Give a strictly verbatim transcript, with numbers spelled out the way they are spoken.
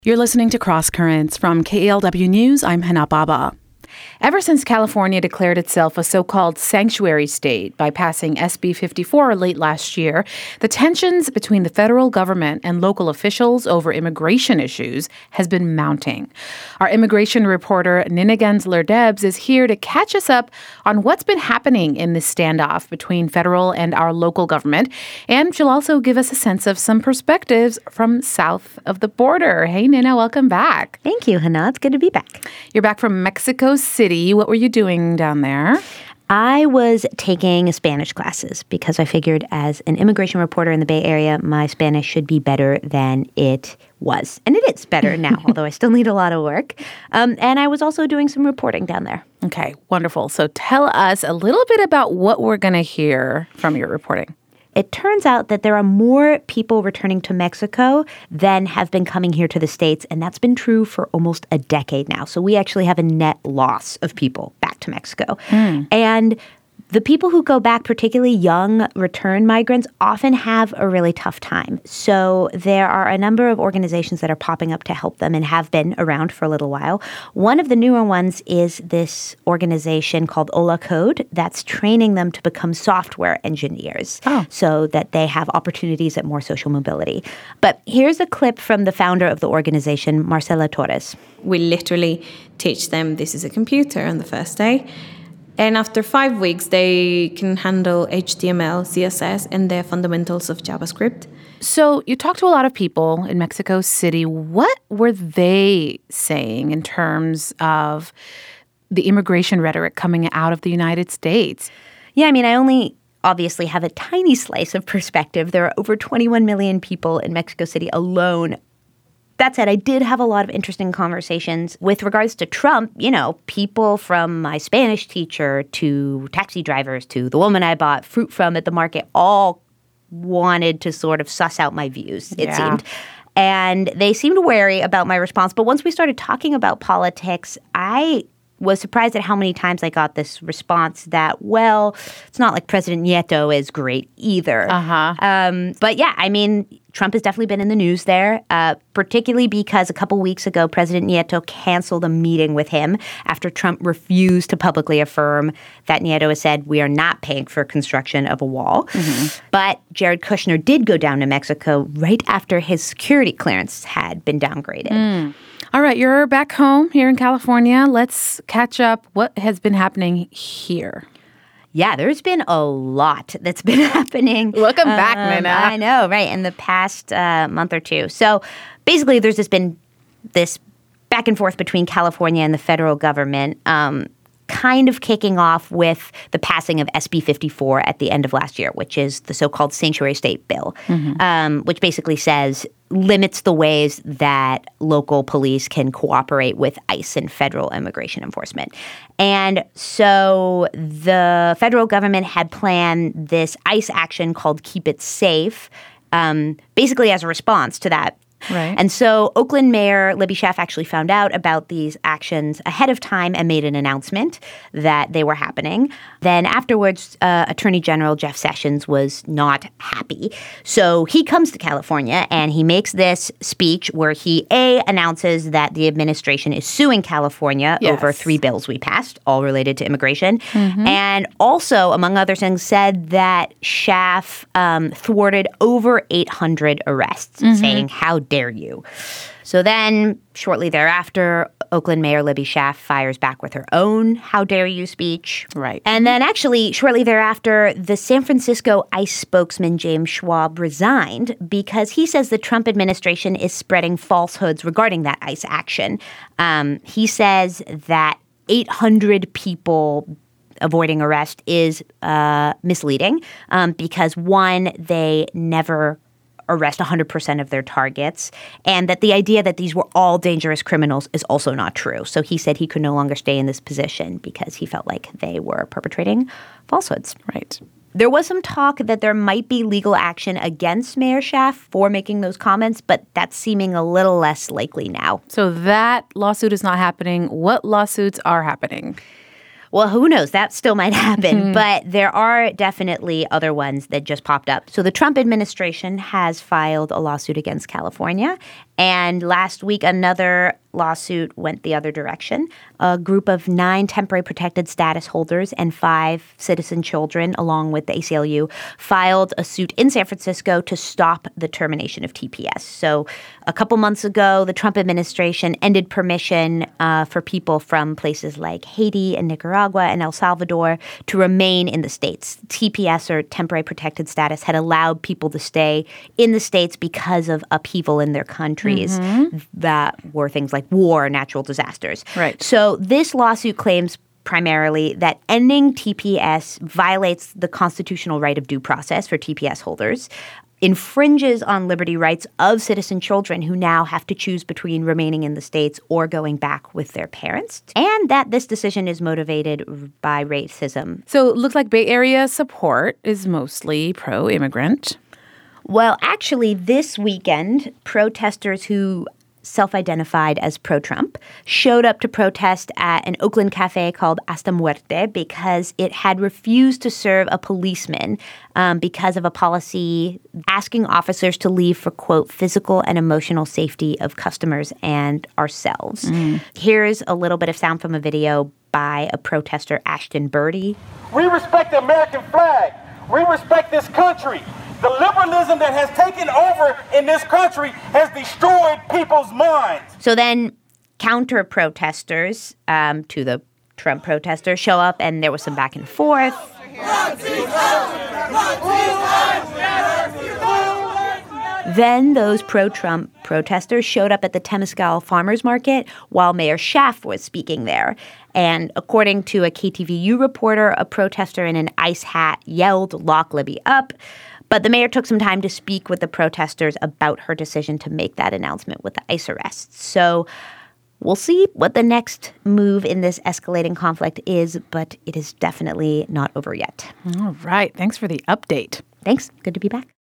You're listening to Cross Currents from K A L W News. I'm Hana Baba. Ever since California declared itself a so-called sanctuary state by passing S B fifty-four late last year, the tensions between the federal government and local officials over immigration issues has been mounting. Our immigration reporter Nina Gensler-Debs is here to catch us up on what's been happening in this standoff between federal and our local government, and she'll also give us a sense of some perspectives from south of the border. Hey, Nina, welcome back. Thank you, Hana. It's good to be back. You're back from Mexico City. What were you doing down there? I was taking Spanish classes because I figured as an immigration reporter in the Bay Area, my Spanish should be better than it was. And it is better now, although I still need a lot of work. Um, and I was also doing some reporting down there. Okay, wonderful. So tell us a little bit about what we're going to hear from your reporting. It turns out that there are more people returning to Mexico than have been coming here to the States, and that's been true for almost a decade now. So we actually have a net loss of people back to Mexico. Mm. And the people who go back, particularly young return migrants, often have a really tough time. So there are a number of organizations that are popping up to help them and have been around for a little while. One of the newer ones is this organization called Hola Code that's training them to become software engineers oh. so that they have opportunities at more social mobility. But here's a clip from the founder of the organization, Marcela Torres. We literally teach them this is a computer on the first day. And after five weeks, they can handle H T M L, C S S, and the fundamentals of JavaScript. So you talked to a lot of people in Mexico City. What were they saying in terms of the immigration rhetoric coming out of the United States? Yeah, I mean, I only obviously have a tiny slice of perspective. There are over twenty-one million people in Mexico City alone. That said, I did have a lot of interesting conversations with regards to Trump. You know, people from my Spanish teacher to taxi drivers to the woman I bought fruit from at the market all wanted to sort of suss out my views, it yeah. seemed. And they seemed wary about my response. But once we started talking about politics, I was surprised at how many times I got this response that, well, it's not like President Nieto is great either. Uh-huh. Um, but yeah, I mean, Trump has definitely been in the news there, uh, particularly because a couple weeks ago, President Nieto canceled a meeting with him after Trump refused to publicly affirm that Nieto has said, we are not paying for construction of a wall. Mm-hmm. But Jared Kushner did go down to Mexico right after his security clearance had been downgraded. Mm. All right, you're back home here in California. Let's catch up. What has been happening here? Yeah, there's been a lot that's been happening. Welcome um, back, Nina. I know, right, in the past uh, month or two. So basically, there's just been this back and forth between California and the federal government, um, kind of kicking off with the passing of S B fifty-four at the end of last year, which is the so-called sanctuary state bill, mm-hmm. um, which basically says limits the ways that local police can cooperate with ICE and federal immigration enforcement. And so the federal government had planned this ICE action called Keep It Safe, um, basically as a response to that. Right. And so Oakland Mayor Libby Schaaf actually found out about these actions ahead of time and made an announcement that they were happening. Then afterwards, uh, Attorney General Jeff Sessions was not happy. So he comes to California and he makes this speech where he, A, announces that the administration is suing California yes. over three bills we passed, all related to immigration. Mm-hmm. And also, among other things, said that Schaaf um, thwarted over eight hundred arrests, mm-hmm. saying, how dare you? So then, shortly thereafter, Oakland Mayor Libby Schaaf fires back with her own "How dare you" speech. Right. And then actually, shortly thereafter, the San Francisco ICE spokesman James Schwab resigned because he says the Trump administration is spreading falsehoods regarding that ICE action. Um, he says that eight hundred people avoiding arrest is uh, misleading um, because, one, they never arrest one hundred percent of their targets, and that the idea that these were all dangerous criminals is also not true. So he said he could no longer stay in this position because he felt like they were perpetrating falsehoods. Right. There was some talk that there might be legal action against Mayor Schaaf for making those comments, but that's seeming a little less likely now. So that lawsuit is not happening. What lawsuits are happening? Well, who knows? That still might happen. But there are definitely other ones that just popped up. So the Trump administration has filed a lawsuit against California. And last week, another lawsuit went the other direction. A group of nine temporary protected status holders and five citizen children, along with the A C L U, filed a suit in San Francisco to stop the termination of T P S. So a couple months ago, the Trump administration ended permission uh, for people from places like Haiti and Nicaragua and El Salvador to remain in the states. T P S, or temporary protected status, had allowed people to stay in the states because of upheaval in their countries mm-hmm. that were things like war, natural disasters. Right. So this lawsuit claims primarily that ending T P S violates the constitutional right of due process for T P S holders, infringes on liberty rights of citizen children who now have to choose between remaining in the states or going back with their parents, and that this decision is motivated by racism. So it looks like Bay Area support is mostly pro-immigrant. Well, actually, this weekend, protesters who self-identified as pro-Trump showed up to protest at an Oakland cafe called Hasta Muerte because it had refused to serve a policeman um, because of a policy asking officers to leave for, quote, physical and emotional safety of customers and ourselves. Mm. Here's a little bit of sound from a video by a protester, Ashton Birdie. We respect the American flag. We respect this country. The liberalism that has taken over in this country has destroyed people's minds. So then counter-protesters um, to the Trump protesters show up, and there was some back and forth. Then those pro-Trump protesters showed up at the Temescal Farmers Market while Mayor Schaaf was speaking there. And according to a K T V U reporter, a protester in an ICE hat yelled, "Lock Libby up." But the mayor took some time to speak with the protesters about her decision to make that announcement with the ICE arrests. So we'll see what the next move in this escalating conflict is, but it is definitely not over yet. All right. Thanks for the update. Thanks. Good to be back.